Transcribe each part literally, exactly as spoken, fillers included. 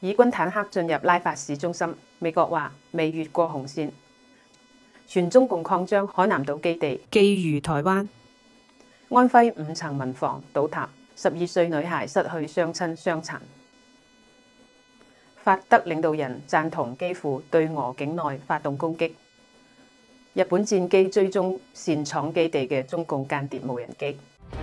以軍坦克進入拉法市中心，美國話未越過紅線。傳中共擴張海南島基地，覬覦台灣。安徽五層民房倒塌，十二歲女孩失去雙親傷殘。法德領導人贊同基輔對俄境內發動攻擊。日本戰機追蹤擅闖基地嘅中共間諜無人機。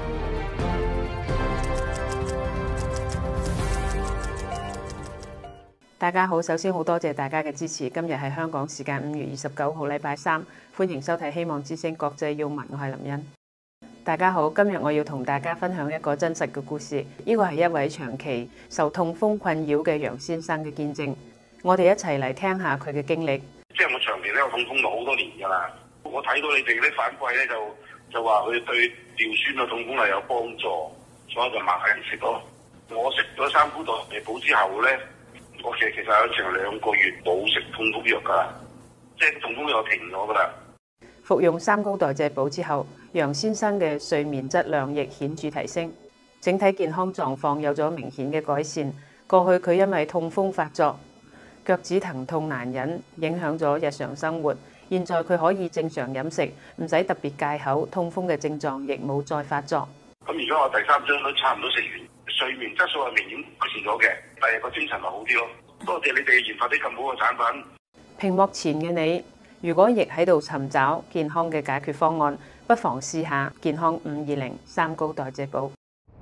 大家好，首先好多謝大家嘅支持。今日係香港時間五月二十九號，禮拜三，歡迎收睇《希望之聲》國際要聞，我係林茵。大家好，今日我要同大家分享一個真實嘅故事。呢個係一位長期受痛風困擾嘅楊先生嘅見證。我哋一齊嚟聽下佢嘅經歷。 即係我長期咧有痛風咗好多年㗎啦。我睇到你哋啲反饋咧，就就話佢對尿酸嘅痛風係有幫助，所以就麻煩人食咯。我食咗三菇代謝補之後咧。我其實其實有成兩個月冇食痛風藥噶，即係痛風藥停咗噶啦。 服用三高代謝補之後，楊先生嘅睡眠質量亦顯著提升，整體健康狀況有咗明顯嘅改善。過去佢因為痛風發作，腳趾疼痛難忍，影響咗日常生活。現在佢可以正常飲食，唔使特別戒口，痛風嘅症狀亦冇再發作。 咁而家我第三張都差唔多食完。睡眠質素係明顯改善咗嘅，第二個精神咪好啲咯。多謝你哋研發啲咁好嘅產品。屏幕前嘅你，如果亦喺度尋找健康嘅解決方案，不妨試下健康五二零三高代謝補。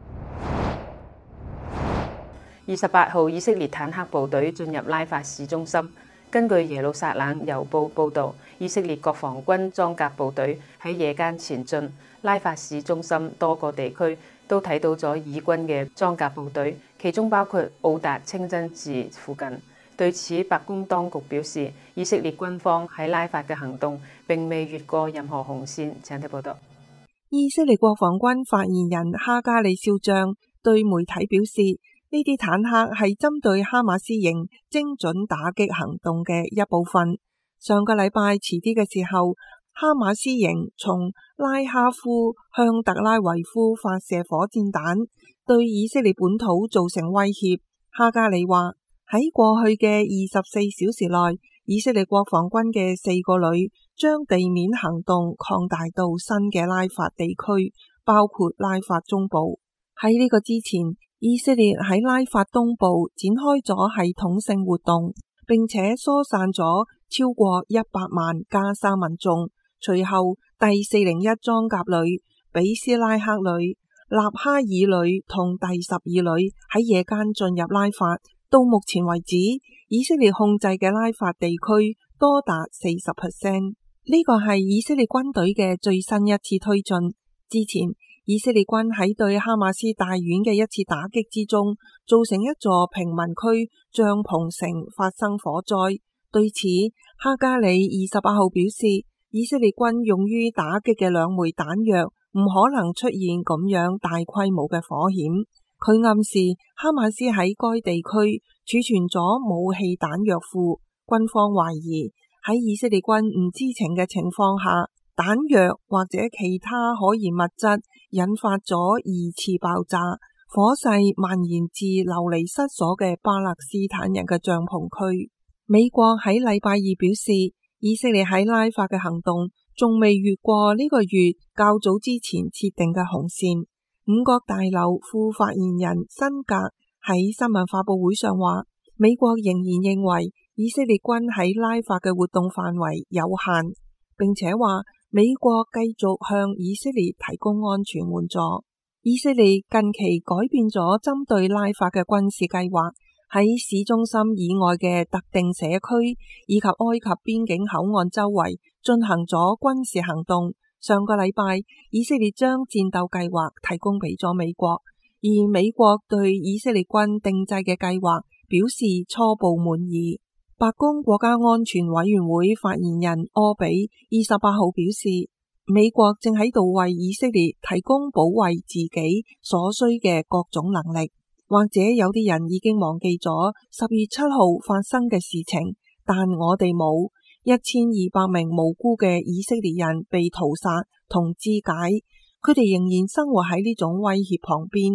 二十八號，以色列坦克部隊進入拉法市中心。根據耶路撒冷郵報報導，以色列國防軍裝甲部隊喺夜間前進拉法市中心多個地區。都睇到咗以軍嘅裝甲部隊，其中包括奧達清真寺附近。對此，白宮當局表示，以色列軍方喺拉法嘅行動並未越過任何紅線。請睇報道。 以色列國防軍發言人哈加里少將對媒體表示，呢啲坦克係針對哈馬斯營精準打擊行動嘅一部分。上個禮拜遲啲嘅時候，哈馬斯營從拉哈夫向特拉維夫發射火箭彈，對以色列本土造成威脅。哈加里話喺過去嘅二十四小時內，以色列國防軍嘅四個旅將地面行動擴大到新嘅拉法地區，包括拉法中部。喺呢個之前，以色列喺拉法東部展開咗系統性活動，並且疏散咗超過一百萬加沙民眾。隨後，第四零一裝甲旅、比斯拉克旅、納哈爾旅同第十二旅喺夜間進入拉法。到目前為止，以色列控制嘅拉法地區多達四十 percent。呢個係以色列軍隊嘅最新一次推進。之前，以色列軍喺對哈馬斯大院嘅一次打擊之中，造成一座平民區帳篷城發生火災。對此，哈加里二十八號表示，以色列軍用於打擊嘅兩枚彈藥唔可能出現咁樣大規模嘅火險。佢暗示哈馬斯喺該地區儲存咗武器彈藥庫，軍方懷疑喺以色列軍唔知情嘅情況下，彈藥或者其他可疑物質引發咗二次爆炸，火勢蔓延至流離失所嘅巴勒斯坦人嘅帳篷區。美國喺禮拜二表示，以色列喺拉法嘅行動仲未越過呢個月較早之前設定嘅紅線。五角大樓副發言人辛格喺新聞發佈會上話，美國仍然認為以色列軍喺拉法嘅活動範圍有限，並且話美國繼續向以色列提供安全援助。以色列近期改變咗針對拉法嘅軍事計劃，喺市中心以外嘅特定社區以及埃及邊境口岸周圍進行咗軍事行動。上個禮拜，以色列將戰鬥計劃提供俾咗美國，而美國對以色列軍定制嘅計劃表示初步滿意。白宮國家安全委員會發言人柯比二十八號表示，美國正喺度為以色列提供保衛自己所需嘅各種能力。或者有啲人已經忘記咗十月七號發生嘅事情，但我哋冇。一千二百名無辜嘅以色列人被屠殺同肢解，佢哋仍然生活喺呢種威脅旁邊。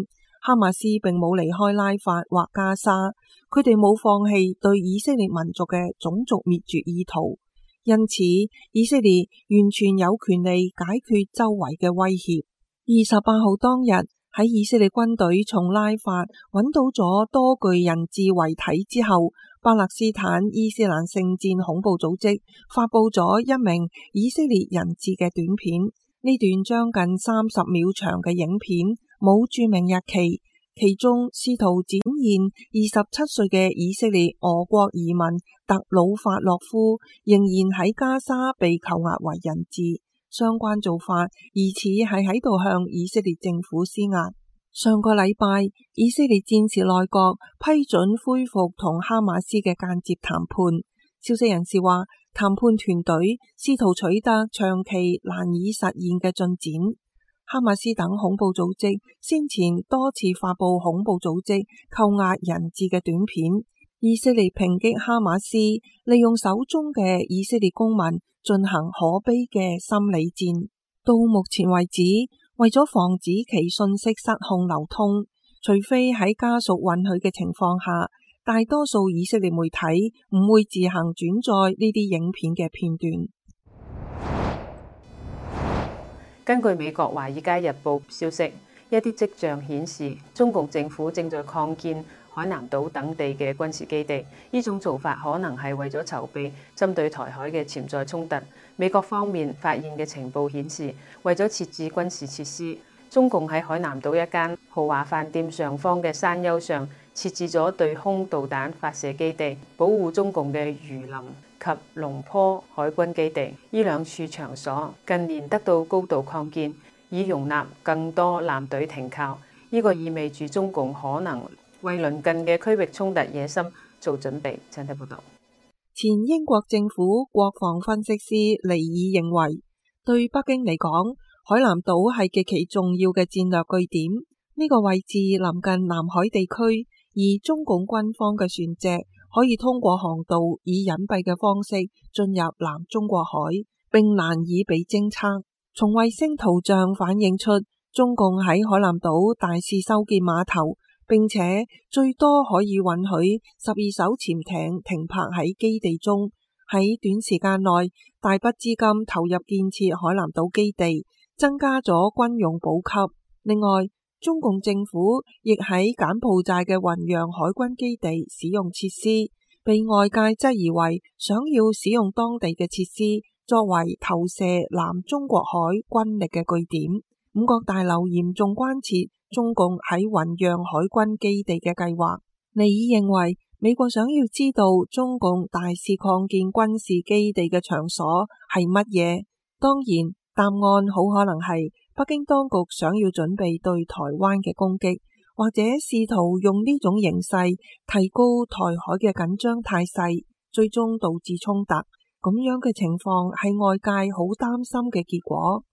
哈馬斯並冇離開拉法或加沙，佢哋冇放棄對以色列民族嘅種族滅絕意圖，因此以色列完全有權利解決周圍嘅威脅。二十八號當日喺以色列軍隊從拉法揾到咗多具人質遺體之後，巴勒斯坦伊斯蘭聖戰恐怖組織發佈咗一名以色列人質嘅短片。呢段將近三十秒長嘅影片冇注明日期，其中試圖展現二十七歲嘅以色列俄國移民特魯法洛夫仍然喺加沙被扣押為人質。相關做法疑似係喺度向以色列政府施壓。上個禮拜，以色列戰時內閣批准恢復同哈馬斯嘅間接談判。消息人士話，談判團隊試圖取得長期難以實現嘅進展。哈馬斯等恐怖組織先前多次發佈恐怖組織扣押人質嘅短片。以色列抨擊哈馬斯利用手中嘅以色列公民進行可悲嘅心理戰。到目前為止，為咗防止其信息失控流通，除非喺家屬允許嘅情況下，大多數以色列媒體唔會自行轉載呢啲影片嘅片段。 根據美國《華爾街日報》消息，一啲跡象顯示中共政府正在擴建海南島等地嘅軍事基地，呢種做法可能係為咗籌備針對台海嘅潛在衝突。美國方面發現嘅情報顯示，為咗設置軍事設施，中共喺海南島一間豪華飯店上方嘅山丘上設置咗對空導彈發射基地，保護中共嘅榆林及龍坡海軍基地。呢兩處場所近年得到高度擴建，以容納更多艦隊停靠。呢個意味住中共可能為鄰近嘅區域衝突野心做準備。請睇報道。 前英國政府國防分析師尼爾認為，對北京嚟講，海南島係極其重要嘅戰略據點。呢個位置臨近南海地區，而中共軍方嘅船隻可以通過航道以隱蔽嘅方式進入南中國海，並難以被偵測。從衛星圖像反映出，中共喺海南島大肆修建碼頭，並且最多可以允許十二艘潛艇停泊喺基地中。喺短時間內，大筆資金投入建設海南島基地，增加咗軍用補給。另外，中共政府亦喺柬埔寨嘅雲陽海軍基地使用設施，被外界質疑為想要使用當地嘅設施作為投射南中國海軍力嘅據點。五角大樓嚴重關切中共喺雲陽海軍基地嘅計劃。尼爾認為，美國想要知道中共大肆擴建軍事基地嘅場所係乜嘢。當然，答案好可能係北京當局想要準備對台灣嘅攻擊，或者試圖用呢種形勢提高台海嘅緊張態勢，最終導致衝突。咁樣嘅情況係外界好擔心嘅結果。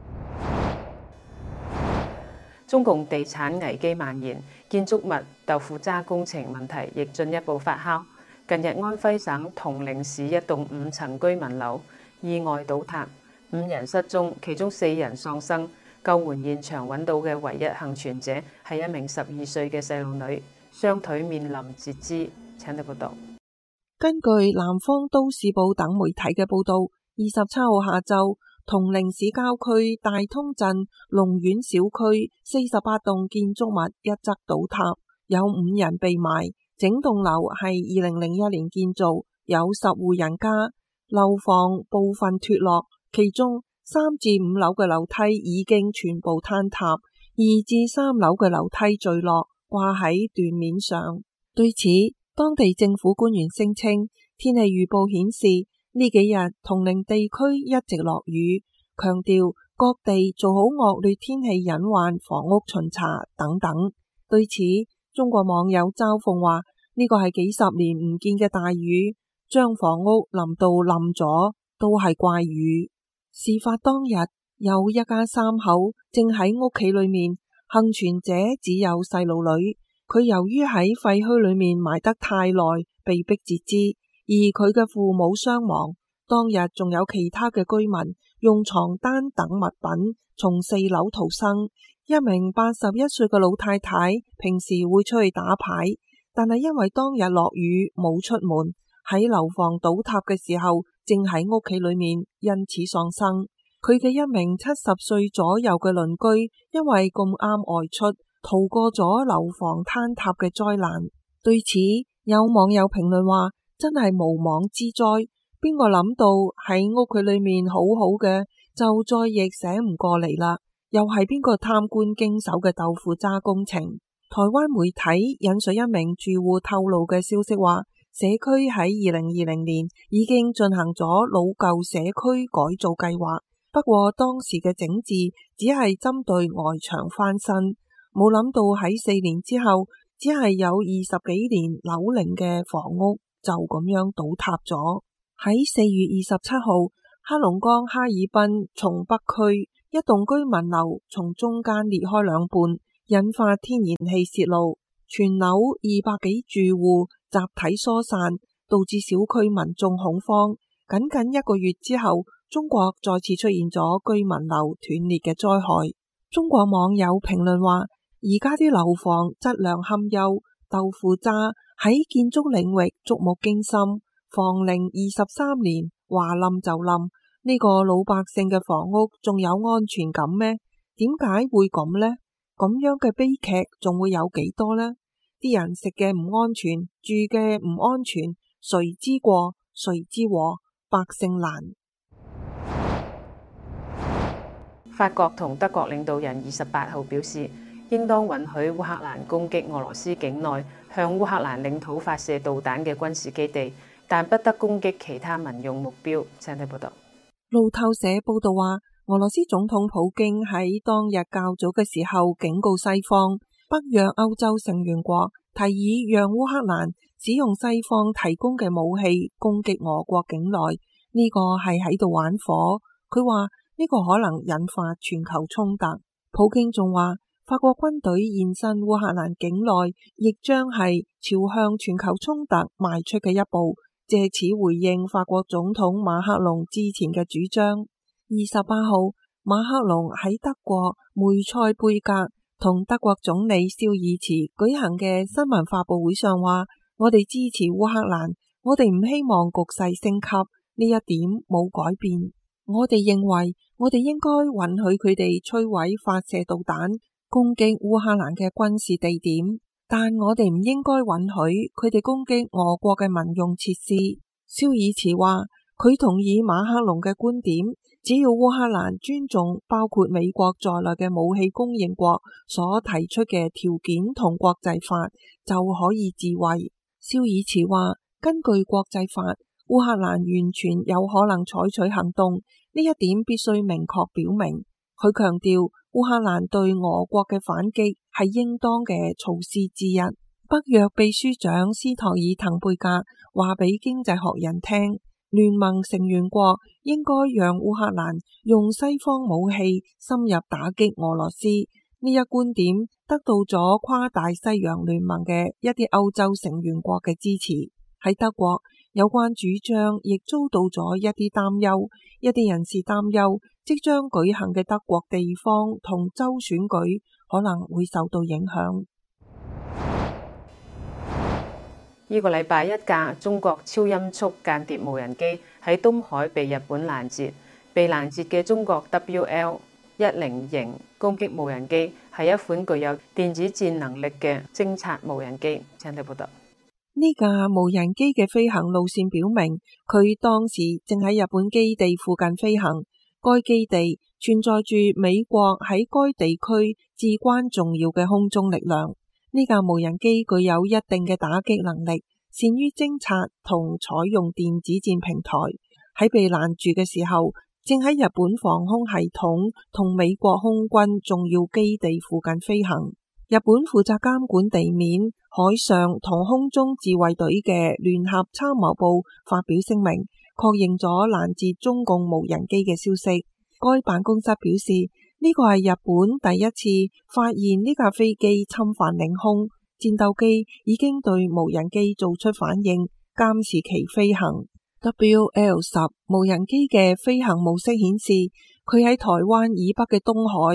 中共地產危機蔓延，建築物豆腐渣工程問題亦進一步發酵。近日，安徽省銅陵市一棟五層居民樓意外倒塌，五人失蹤，其中四人喪生。救援現場揾到嘅唯一幸存者係一名十二歲嘅細路女，雙腿面臨截肢。請睇報道。 根據南方都市報等媒體嘅報道，二十七號下晝，銅陵市郊區大通鎮龍苑小區四十八棟建築物一側倒塌，有五人被埋。整棟樓係二零零一年建造，有十戶人家，樓房部分脫落，其中三至五樓嘅樓梯已經全部坍塌，二至三樓嘅樓梯墜落，掛喺斷面上。對此，當地政府官員聲稱，天氣預報顯示呢幾日銅陵地區一直落雨，強調各地做好惡劣天氣隱患房屋巡查等等。對此，中國網友嘲諷話，呢個係幾十年唔見嘅大雨，將房屋淋到冧咗，都係怪雨。事發當日，有一家三口正喺屋企裏面，幸存者只有細路女。佢由於喺廢墟裏面埋得太耐，被迫截肢，而佢嘅父母傷亡。當日仲有其他嘅居民用床單等物品從四樓逃生， 一名八十一歲嘅老太太，平時會出去打牌，但係因為當日落雨冇出門，喺樓房倒塌嘅時候，正喺屋企裏面，因此喪生。佢嘅一名七十歲左右嘅鄰居，因為咁啱外出，逃過咗樓房坍塌嘅災難。對此，有網友評論話：真係無妄之災，邊個諗到喺屋企裏面好好嘅，就再亦醒唔過嚟啦。又係邊個貪官經手嘅豆腐渣工程？台灣媒體引述一名住戶透露嘅消息話，社區喺二零二零年已經進行咗老舊社區改造計劃，不過當時嘅整治只係針對外牆翻新，冇諗到喺四年之後，只係有二十幾年樓齡嘅房屋就咁樣倒塌咗。喺四月二十七號，黑龍江哈爾濱松北區一棟居民樓從中間裂開兩半，引發天然氣洩漏，全樓二百幾住戶集體疏散，導致小區民眾恐慌。僅僅一個月之後，中國再次出現咗居民樓斷裂嘅災害。中國網友評論話：而家啲樓房質量堪憂，豆腐渣喺建築領域觸目驚心，房齡二十三年話冧就冧，呢個老百姓嘅房屋仲有安全感咩？點解會咁呢？咁樣嘅悲劇仲會有幾多呢？啲人食嘅唔安全，住嘅唔安全，誰之過誰之禍？百姓難。 法國同德國領導人二十八號表示，應當允許烏克蘭攻擊俄羅斯境內向烏克蘭領土發射導彈嘅軍事基地，但不得攻擊其他民用目標。請睇報道。 路透社報道話，俄羅斯總統普京喺當日較早嘅時候警告西方，北約歐洲成員國提議讓烏克蘭使用西方提供嘅武器攻擊俄國境內，呢個係喺度玩火。佢話呢個可能引發全球衝突。普京仲話，法國軍隊現身烏克蘭境內，亦將係朝向全球衝突邁出嘅一步，借此回應法國總統馬克龍之前嘅主張。二十八號，馬克龍喺德國梅塞貝格同德國總理肖爾茨舉行嘅新聞發佈會上話：我哋支持烏克蘭，我哋唔希望局勢升級，呢一點冇改變。我哋認為我哋應該允許佢哋摧毀發射導彈攻擊烏克蘭嘅軍事地點，但我哋唔應該允許佢哋攻擊俄國嘅民用設施。肖爾茨話，佢同意馬克龍嘅觀點，只要烏克蘭尊重包括美國在內嘅武器供應國所提出嘅條件同國際法，就可以自衛。肖爾茨話，根據國際法，烏克蘭完全有可能採取行動，呢一點必須明確表明。佢強調，烏克蘭對俄國嘅反擊係應當嘅措施之一。北約秘書長斯托爾滕貝格話俾經濟學人聽，聯盟成員國應該讓烏克蘭用西方武器深入打擊俄羅斯。呢一觀點得到咗跨大西洋聯盟嘅一啲歐洲成員國嘅支持。喺德國，有關主張亦遭到咗一啲擔憂，一啲人士擔憂即將舉行嘅德國地方同州選舉可能會受到影響。 呢個禮拜，一架中國超音速間諜無人機喺東海被日本攔截。被攔截嘅中國 W L 一零型攻擊無人機係一款具有電子戰能力嘅偵察無人機。請睇報道。 呢架無人機嘅飛行路線表明，佢當時正喺日本基地附近飛行。該基地存在住美國喺該地區至關重要嘅空中力量。呢架無人機具有一定嘅打擊能力，善於偵察同採用電子戰平台。喺被攔住嘅時候，正喺日本防空系統同美國空軍重要基地附近飛行。日本負責監管地面、海上同空中自衛隊嘅聯合參謀部發表聲明，確認咗攔截中共無人機嘅消息。該辦公室表示，呢個係日本第一次發現呢架飛機侵犯領空，戰鬥機已經對無人機做出反應，監視其飛行。W L 十無人機嘅飛行模式顯示，佢喺台灣以北嘅東海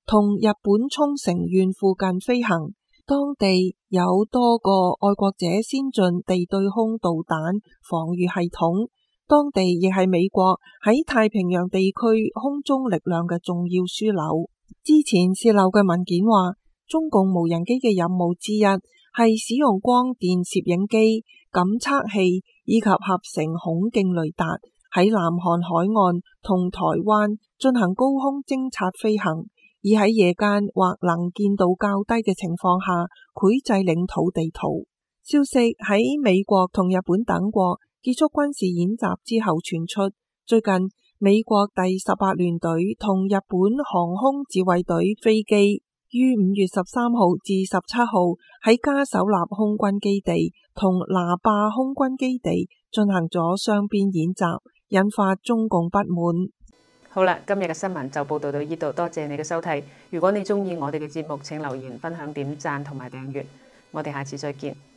同日本沖繩縣附近飛行，當地有多個愛國者先進地對空導彈防禦系統，當地亦係美國喺太平洋地區空中力量嘅重要樞紐。之前洩漏嘅文件話，中共無人機嘅任務之一係使用光電攝影機、感測器以及合成孔徑雷達喺南韓海岸同台灣進行高空偵察飛行，而喺夜間或能見度較低嘅情況下繪製領土地圖。消息喺美國同日本等國結束軍事演習之後傳出，最近美國第十八聯隊同日本航空自衛隊飛機於五月十三號至十七號喺嘉手納空軍基地同那霸空軍基地進行咗雙邊演習，引發中共不滿。 好啦，今日嘅新聞就報道到呢度，多謝你嘅收睇。如果你鍾意我哋嘅節目，請留言、分享、點讚同埋訂閱。我哋下次再見。